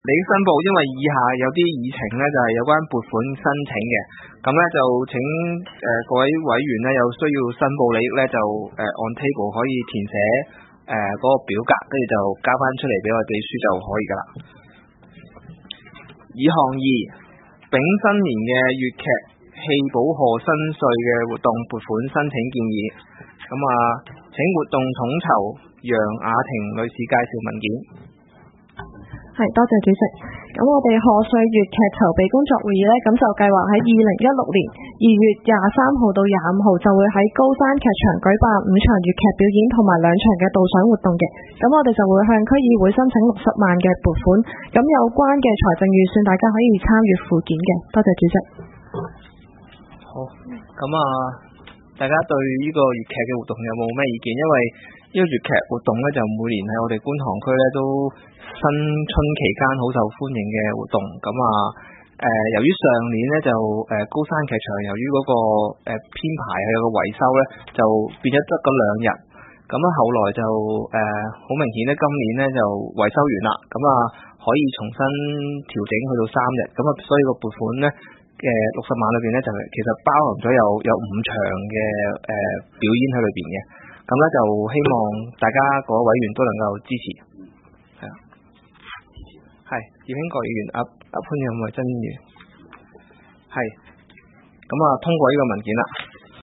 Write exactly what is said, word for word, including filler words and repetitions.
利益申報，因為以下有啲議程咧就係有關撥款申請嘅，咁咧就請誒各位委員咧有需要申報利益咧就誒按 table 可以填寫誒嗰個表格，跟住就交翻出嚟俾我哋秘書就可以噶啦。議項二，丙新年嘅粵劇戲寶賀新歲嘅活動撥款申請建議，咁啊請活動統籌楊雅婷女士介紹文件。 係，多謝主席。咁我哋賀歲粵劇籌備工作會議呢，咁就計劃喺二零一六年二月廿三號到廿五號就會喺高山劇場舉辦五場粵劇表演同埋兩場嘅導賞活動嘅。咁我哋就會向區議會申請六十萬嘅撥款。咁有關嘅財政預算，大家可以參閱附件嘅。多謝主席。 好，咁啊，大家對呢個粵劇嘅活動有冇咩意見？因為呢個粵劇活動咧就每年喺我哋觀塘區咧都新春期間好受歡迎嘅活動，咁啊誒、呃、由於上年咧就誒、呃、高山劇場由於嗰、那個誒編、呃、排係有個維修咧，就變咗得嗰兩日，咁啊後來就誒好、呃、明顯咧今年咧就維修完啦，咁啊可以重新調整去到三日，咁啊所以個撥款咧嘅六十萬裏邊咧就其實包含咗有有五場嘅誒、呃、表演喺裏邊嘅，咁咧就希望大家各位委員都能夠支持。係，葉興國議員，阿阿潘有冇爭議？係，咁啊通過呢個文件啦。